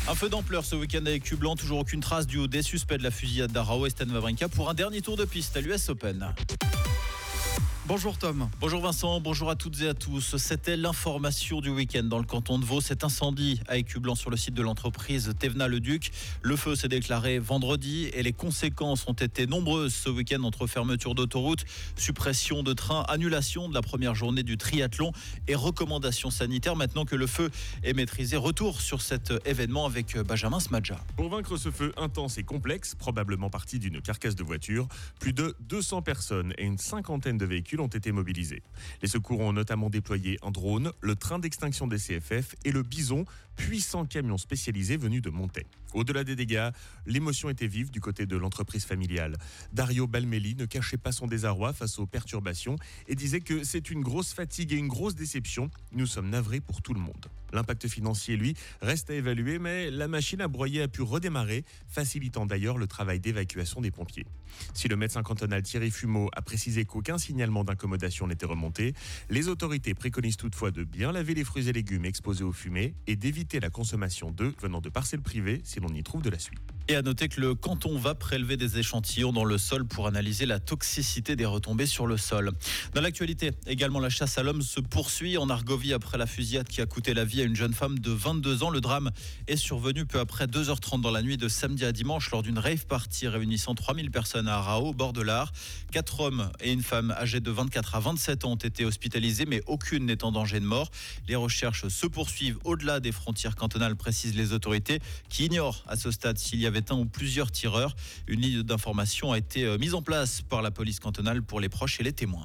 Un feu d'ampleur ce week-end à Écublens, toujours aucune trace du haut des suspects de la fusillade d'Arao et Stan Wawrinka pour un dernier tour de piste à l'US Open. Bonjour Tom. Bonjour Vincent, bonjour à toutes et à tous. C'était l'information du week-end dans le canton de Vaud. Cet incendie à Écublens sur le site de l'entreprise Thévenat-le-Duc. Le feu s'est déclaré vendredi et les conséquences ont été nombreuses ce week-end entre fermeture d'autoroutes, suppression de trains, annulation de la première journée du triathlon et recommandations sanitaires. Maintenant que le feu est maîtrisé, retour sur cet événement avec Benjamin Smadja. Pour vaincre ce feu intense et complexe, probablement parti d'une carcasse de voiture, plus de 200 personnes et une cinquantaine de véhicules ont été mobilisés. Les secours ont notamment déployé un drone, le train d'extinction des CFF et le Bison, puissant camion spécialisé venu de Montaix. Au-delà des dégâts, l'émotion était vive du côté de l'entreprise familiale. Dario Balmelli ne cachait pas son désarroi face aux perturbations et disait que c'est une grosse fatigue et une grosse déception. Nous sommes navrés pour tout le monde. L'impact financier, lui, reste à évaluer, mais la machine à broyer a pu redémarrer, facilitant d'ailleurs le travail d'évacuation des pompiers. Si le médecin cantonal Thierry Fumeau a précisé qu'aucun signalement d'incommodation n'était remonté, les autorités préconisent toutefois de bien laver les fruits et légumes exposés aux fumées et d'éviter la consommation d'œufs venant de parcelles privées si l'on y trouve de la suie. Et à noter que le canton va prélever des échantillons dans le sol pour analyser la toxicité des retombées sur le sol. Dans l'actualité, également la chasse à l'homme se poursuit en Argovie après la fusillade qui a coûté la vie à une jeune femme de 22 ans. Le drame est survenu peu après 2h30 dans la nuit de samedi à dimanche lors d'une rave party réunissant 3000 personnes à Arao, au bord de l'Ar. 4 hommes et une femme âgés de 24 à 27 ans ont été hospitalisés, mais aucune n'est en danger de mort. Les recherches se poursuivent au-delà des frontières cantonales, précisent les autorités, qui ignorent à ce stade s'il y avait un ou plusieurs tireurs. Une ligne d'information a été mise en place par la police cantonale pour les proches et les témoins.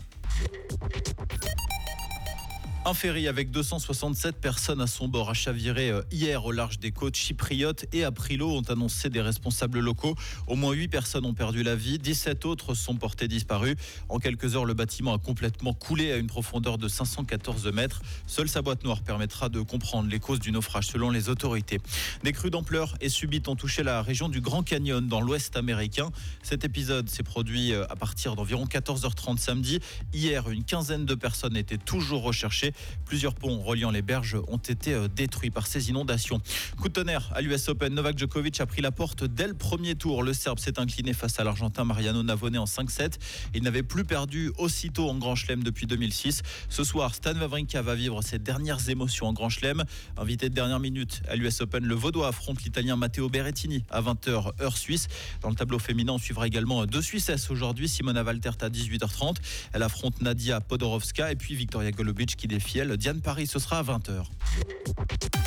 Un ferry avec 267 personnes à son bord a chaviré hier au large des côtes chypriotes et Aprilo, ont annoncé des responsables locaux. Au moins 8 personnes ont perdu la vie, 17 autres sont portées disparues. En quelques heures, le bâtiment a complètement coulé à une profondeur de 514 mètres. Seule sa boîte noire permettra de comprendre les causes du naufrage selon les autorités. Des crues d'ampleur et subites ont touché la région du Grand Canyon dans l'ouest américain. Cet épisode s'est produit à partir d'environ 14h30 samedi. Hier, une quinzaine de personnes étaient toujours recherchées. Plusieurs ponts reliant les berges ont été détruits par ces inondations. Coup de tonnerre à l'US Open, Novak Djokovic a pris la porte dès le premier tour. Le Serbe s'est incliné face à l'Argentin Mariano Navone en 5-7. Il n'avait plus perdu aussitôt en Grand Chelem depuis 2006. Ce soir, Stan Wawrinka va vivre ses dernières émotions en Grand Chelem. Invité de dernière minute à l'US Open, le Vaudois affronte l'Italien Matteo Berrettini à 20h heure suisse. Dans le tableau féminin, on suivra également deux Suissesses aujourd'hui. Simona Waltert à 18h30. Elle affronte Nadia Podorowska et puis Victoria Golubic qui défie elle. Diane Paris, ce sera à 20h.